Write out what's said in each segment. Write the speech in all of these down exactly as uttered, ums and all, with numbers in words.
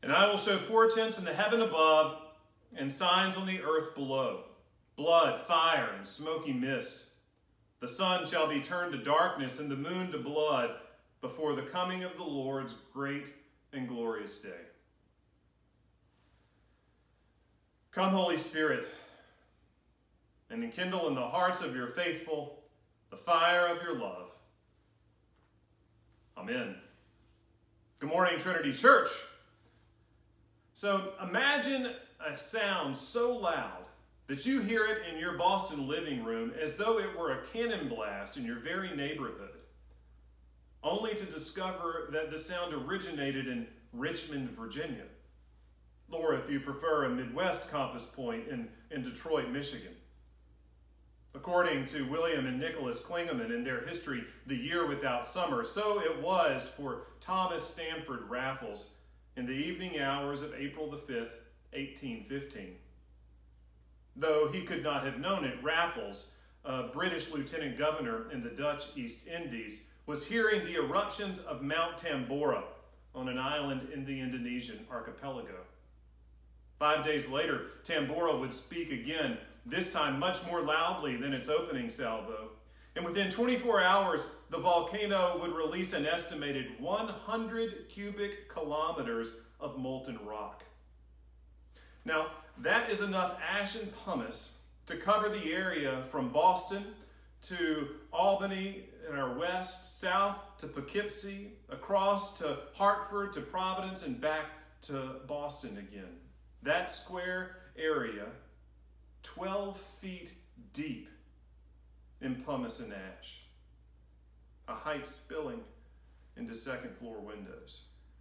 And I will show portents in the heaven above and signs on the earth below, blood, fire, and smoky mist. The sun shall be turned to darkness and the moon to blood before the coming of the Lord's great and glorious day. Come, Holy Spirit, and enkindle in the hearts of your faithful the fire of your love. Amen. Good morning, Trinity Church. So imagine a sound so loud that you hear it in your Boston living room as though it were a cannon blast in your very neighborhood, only to discover that the sound originated in Richmond, Virginia, or if you prefer, a Midwest compass point in, in Detroit, Michigan. According to William and Nicholas Klingeman in their history, The Year Without Summer, so it was for Thomas Stamford Raffles in the evening hours of April the fifth, eighteen fifteen. Though he could not have known it, Raffles, a British lieutenant governor in the Dutch East Indies, was hearing the eruptions of Mount Tambora on an island in the Indonesian archipelago. Five days later, Tambora would speak again, this time much more loudly than its opening salvo. And within twenty-four hours, the volcano would release an estimated one hundred cubic kilometers of molten rock. Now, that is enough ash and pumice to cover the area from Boston to Albany in our west, south to Poughkeepsie, across to Hartford to Providence, and back to Boston again. That square area, twelve feet deep in pumice and ash, a height spilling into second floor windows.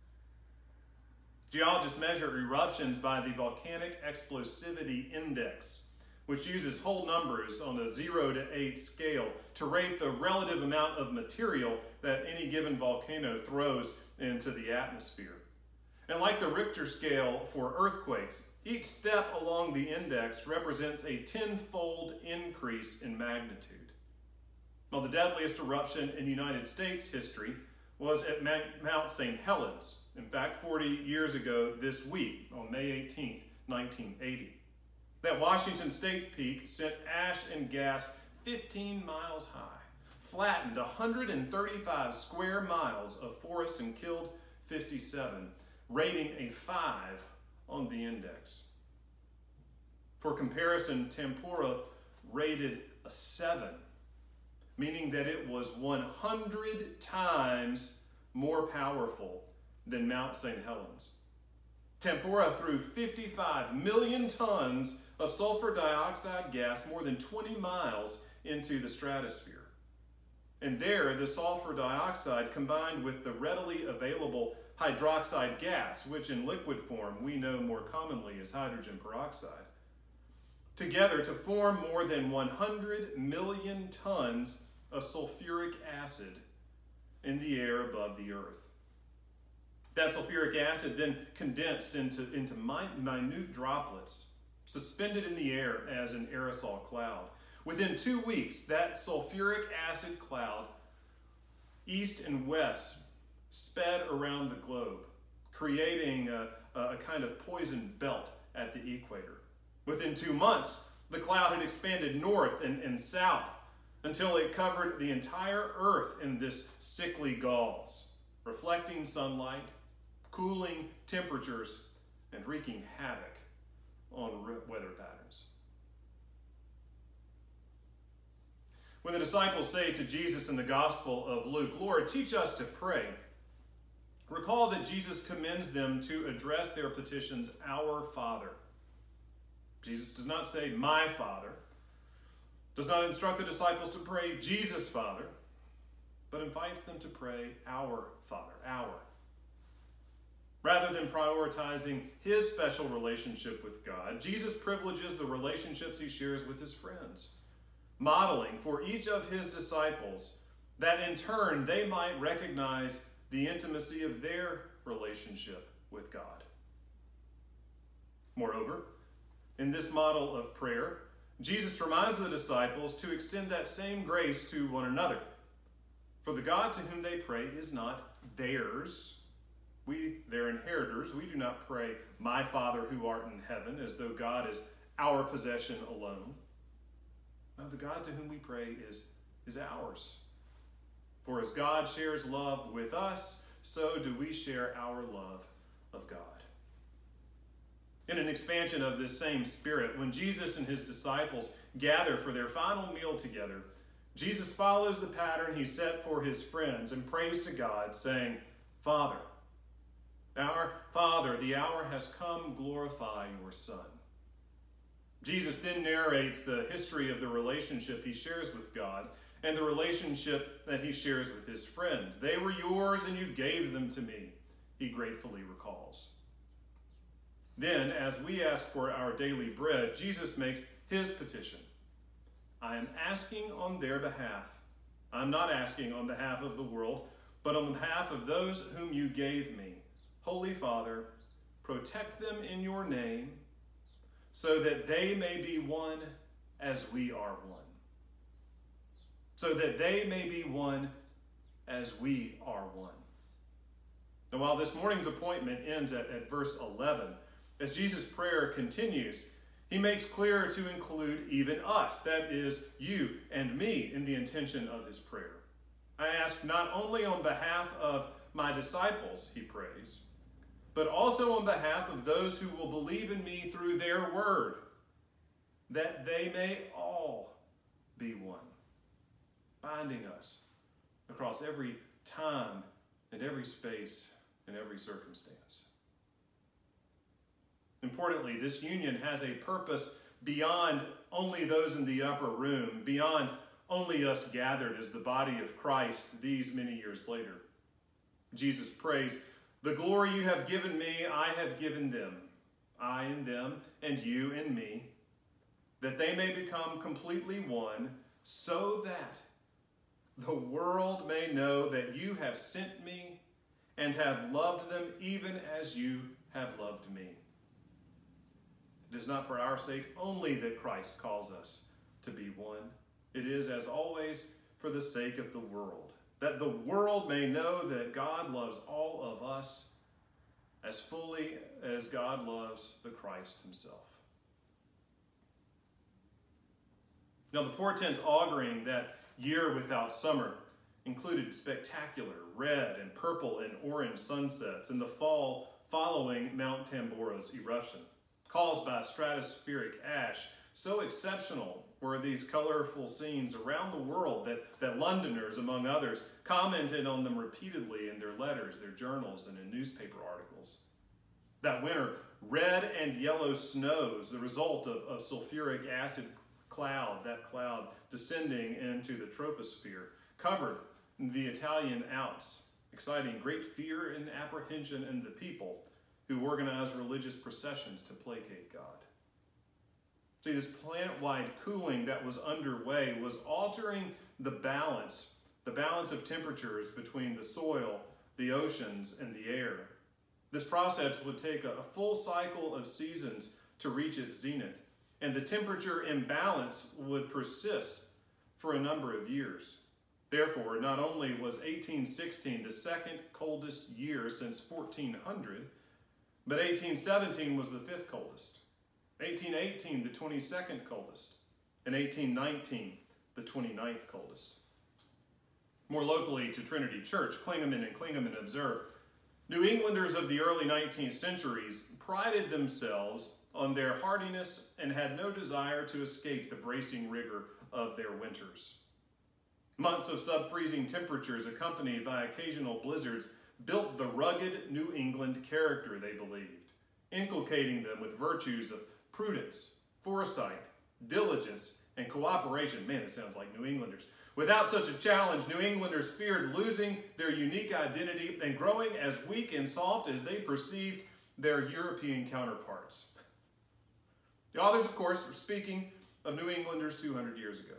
Geologists measure eruptions by the Volcanic Explosivity Index, which uses whole numbers on a zero to eight scale to rate the relative amount of material that any given volcano throws into the atmosphere. And like the Richter scale for earthquakes, each step along the index represents a tenfold increase in magnitude. Well, the deadliest eruption in United States history was at Mount Saint Helens, in fact, forty years ago this week, on May eighteenth, nineteen eighty. That Washington State peak sent ash and gas fifteen miles high, flattened one hundred thirty-five square miles of forest, and killed fifty-seven, rating a five on the index. For comparison, Tambora rated a seven, meaning that it was one hundred times more powerful than Mount Saint Helens. Tambora threw fifty-five million tons of sulfur dioxide gas more than twenty miles into the stratosphere. And there, the sulfur dioxide combined with the readily available hydroxide gas, which in liquid form we know more commonly as hydrogen peroxide, together to form more than one hundred million tons of sulfuric acid in the air above the earth. That sulfuric acid then condensed into, into minute droplets, suspended in the air as an aerosol cloud. Within two weeks, that sulfuric acid cloud, east and west, sped around the globe, creating a, a kind of poison belt at the equator. Within two months, the cloud had expanded north and, and south until it covered the entire earth in this sickly gauze, reflecting sunlight, cooling temperatures, and wreaking havoc on weather patterns. When the disciples say to Jesus in the Gospel of Luke, "Lord, teach us to pray," recall that Jesus commends them to address their petitions, "Our Father." Jesus does not say, "My Father," does not instruct the disciples to pray, "Jesus, Father," but invites them to pray, "Our Father," our. Rather than prioritizing his special relationship with God, Jesus privileges the relationships he shares with his friends, modeling for each of his disciples that in turn they might recognize the intimacy of their relationship with God. Moreover, in this model of prayer, Jesus reminds the disciples to extend that same grace to one another. For the God to whom they pray is not theirs, We, their inheritors, we do not pray, my Father who art in heaven, as though God is our possession alone. No, the God to whom we pray is, is ours. For as God shares love with us, so do we share our love of God. In an expansion of this same spirit, when Jesus and his disciples gather for their final meal together, Jesus follows the pattern he set for his friends and prays to God, saying, Father, our Father, the hour has come, glorify your Son. Jesus then narrates the history of the relationship he shares with God and the relationship that he shares with his friends. They were yours and you gave them to me, he gratefully recalls. Then, as we ask for our daily bread, Jesus makes his petition. I am asking on their behalf. I'm not asking on behalf of the world, but on behalf of those whom you gave me. Holy Father, protect them in your name, so that they may be one as we are one. So that they may be one as we are one. And while this morning's appointment ends at, at verse eleven, as Jesus' prayer continues, he makes clear to include even us, that is, you and me, in the intention of his prayer. I ask not only on behalf of my disciples, he prays, but also on behalf of those who will believe in me through their word, that they may all be one, binding us across every time and every space and every circumstance. Importantly, this union has a purpose beyond only those in the upper room, beyond only us gathered as the body of Christ these many years later. Jesus prays, the glory you have given me, I have given them, I in them, and you in me, that they may become completely one, so that the world may know that you have sent me and have loved them even as you have loved me. It is not for our sake only that Christ calls us to be one. It is, as always, for the sake of the world, that the world may know that God loves all of us as fully as God loves the Christ himself. Now, the portents auguring that year without summer included spectacular red and purple and orange sunsets in the fall following Mount Tambora's eruption, caused by stratospheric ash. So exceptional were these colorful scenes around the world that, that Londoners, among others, commented on them repeatedly in their letters, their journals, and in newspaper articles. That winter, red and yellow snows, the result of, of sulfuric acid cloud, that cloud descending into the troposphere, covered the Italian Alps, exciting great fear and apprehension in the people who organized religious processions to placate God. See, this planet-wide cooling that was underway was altering the balance, the balance of temperatures between the soil, the oceans, and the air. This process would take a, a full cycle of seasons to reach its zenith, and the temperature imbalance would persist for a number of years. Therefore, not only was eighteen sixteen the second coldest year since fourteen hundred, but eighteen seventeen was the fifth coldest, eighteen eighteen the twenty-second coldest, and eighteen nineteen the twenty-ninth coldest. More locally to Trinity Church, Klingemann and Klingemann observe, New Englanders of the early nineteenth centuries prided themselves on their hardiness and had no desire to escape the bracing rigor of their winters. Months of sub-freezing temperatures accompanied by occasional blizzards built the rugged New England character, they believed, inculcating them with virtues of prudence, foresight, diligence, and cooperation. Man, it sounds like New Englanders. Without such a challenge, New Englanders feared losing their unique identity and growing as weak and soft as they perceived their European counterparts. The authors, of course, were speaking of New Englanders two hundred years ago.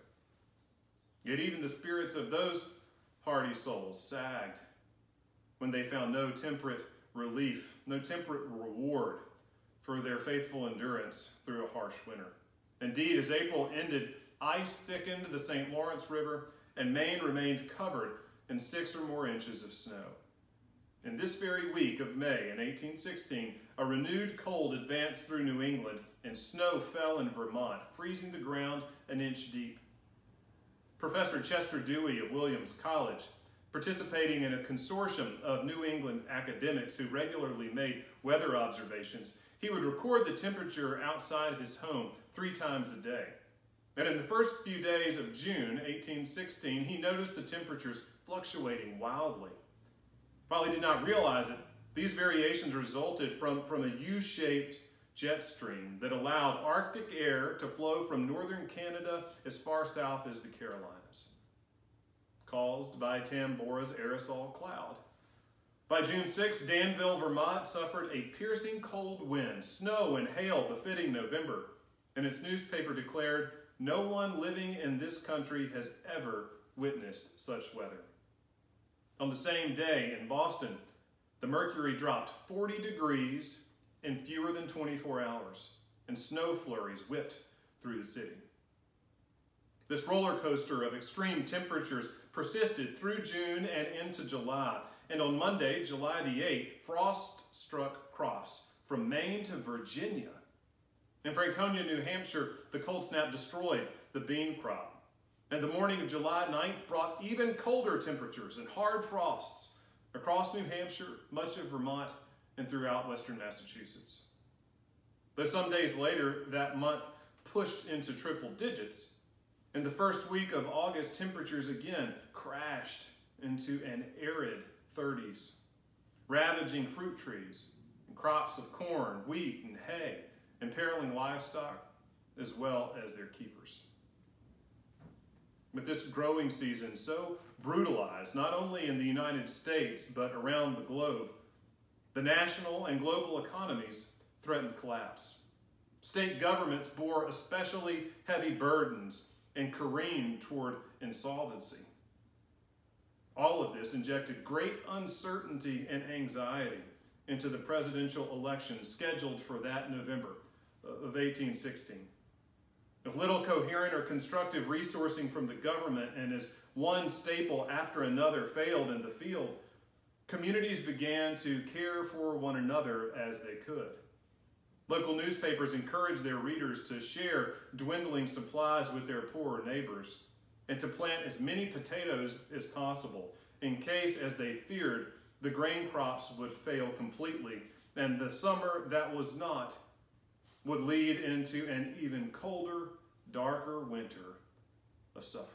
Yet even the spirits of those hardy souls sagged when they found no temperate relief, no temperate reward for their faithful endurance through a harsh winter. Indeed, as April ended, ice thickened the Saint Lawrence River, and Maine remained covered in six or more inches of snow. In this very week of May in eighteen sixteen, a renewed cold advanced through New England and snow fell in Vermont, freezing the ground an inch deep. Professor Chester Dewey of Williams College, participating in a consortium of New England academics who regularly made weather observations, he would record the temperature outside his home three times a day. And in the first few days of June eighteen sixteen, he noticed the temperatures fluctuating wildly. While he did not realize it, these variations resulted from, from a U-shaped jet stream that allowed Arctic air to flow from northern Canada as far south as the Carolinas, caused by Tambora's aerosol cloud. By June sixth, Danville, Vermont suffered a piercing cold wind, snow and hail befitting November, and its newspaper declared, "No one living in this country has ever witnessed such weather." On the same day in Boston, the mercury dropped forty degrees in fewer than twenty-four hours, and snow flurries whipped through the city. This roller coaster of extreme temperatures persisted through June and into July, and on Monday, July the eighth, frost struck crops from Maine to Virginia. In Franconia, New Hampshire, the cold snap destroyed the bean crop. And the morning of July ninth brought even colder temperatures and hard frosts across New Hampshire, much of Vermont, and throughout western Massachusetts. Though some days later, that month pushed into triple digits, in the first week of August, temperatures again crashed into an arid thirties, ravaging fruit trees and crops of corn, wheat, and hay, imperiling livestock as well as their keepers. With this growing season so brutalized, not only in the United States, but around the globe, the national and global economies threatened collapse. State governments bore especially heavy burdens and careened toward insolvency. All of this injected great uncertainty and anxiety into the presidential election scheduled for that November of eighteen sixteen. With little coherent or constructive resourcing from the government, and as one staple after another failed in the field, communities began to care for one another as they could. Local newspapers encouraged their readers to share dwindling supplies with their poorer neighbors and to plant as many potatoes as possible in case, as they feared, the grain crops would fail completely and the summer that was not would lead into an even colder, darker winter of suffering.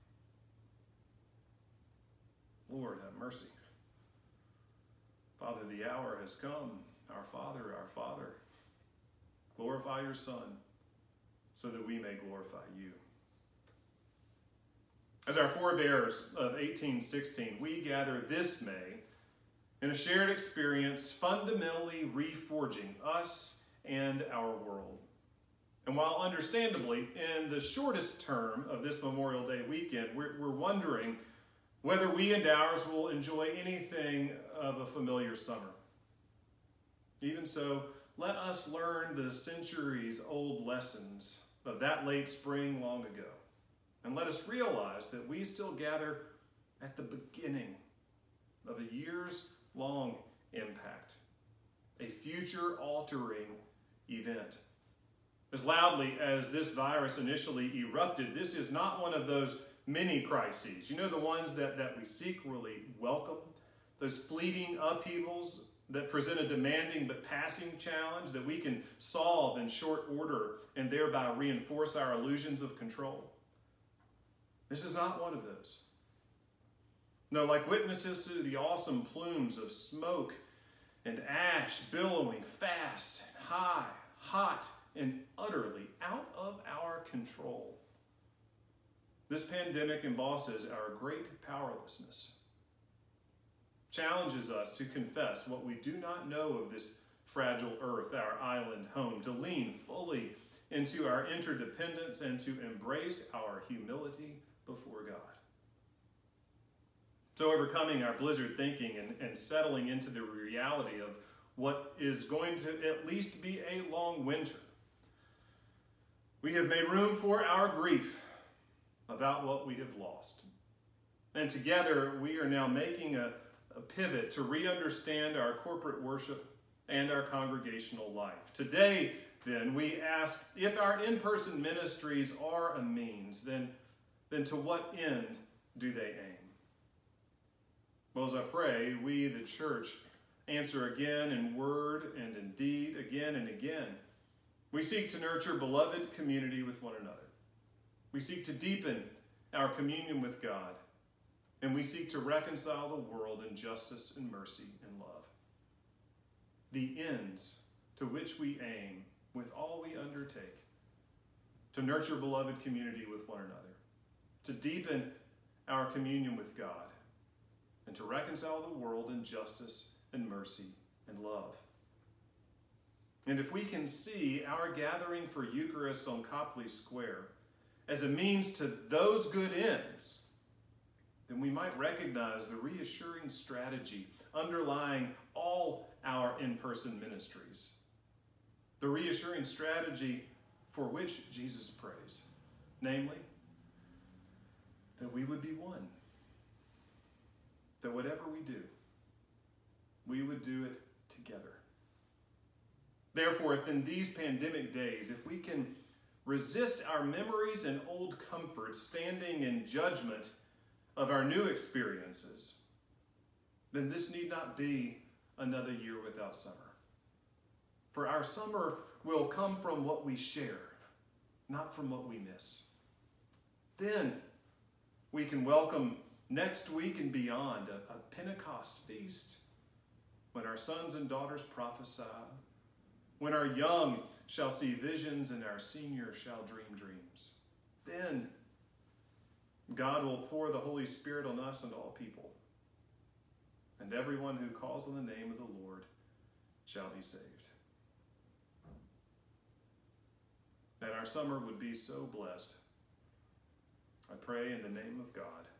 Lord, have mercy. Father, the hour has come. Our Father, our Father, glorify your Son so that we may glorify you. As our forebears of eighteen sixteen, we gather this May in a shared experience fundamentally reforging us and our world. And while understandably, in the shortest term of this Memorial Day weekend, we're, we're wondering whether we and ours will enjoy anything of a familiar summer. Even so, let us learn the centuries-old lessons of that late spring long ago. And let us realize that we still gather at the beginning of a years-long impact, a future-altering event. As loudly as this virus initially erupted, this is not one of those mini crises. You know, the ones that, that we secretly welcome, those fleeting upheavals that present a demanding but passing challenge that we can solve in short order and thereby reinforce our illusions of control. This is not one of those. No, like witnesses to the awesome plumes of smoke and ash billowing fast, high, hot, and utterly out of our control. This pandemic embosses our great powerlessness, challenges us to confess what we do not know of this fragile earth, our island home, to lean fully into our interdependence and to embrace our humility before God. So overcoming our blizzard thinking and, and settling into the reality of what is going to at least be a long winter, we have made room for our grief about what we have lost. And together we are now making a, a pivot to re-understand our corporate worship and our congregational life. Today, then, we ask, if our in-person ministries are a means, then, then to what end do they aim? Well, as I pray, we, the church, answer again in word and in deed, again and again. We seek to nurture beloved community with one another. We seek to deepen our communion with God, and we seek to reconcile the world in justice and mercy and love. The ends to which we aim with all we undertake: to nurture beloved community with one another, to deepen our communion with God, and to reconcile the world in justice and mercy and love. And if we can see our gathering for Eucharist on Copley Square as a means to those good ends, then we might recognize the reassuring strategy underlying all our in-person ministries. The reassuring strategy for which Jesus prays, namely, that we would be one. That whatever we do, we would do it together. Therefore, if in these pandemic days, if we can resist our memories and old comforts, standing in judgment of our new experiences, then this need not be another year without summer. For our summer will come from what we share, not from what we miss. Then we can welcome next week and beyond a, a Pentecost feast, when our sons and daughters prophesy, when our young shall see visions and our seniors shall dream dreams. Then God will pour the Holy Spirit on us and all people, and everyone who calls on the name of the Lord shall be saved. That our summer would be so blessed, I pray in the name of God.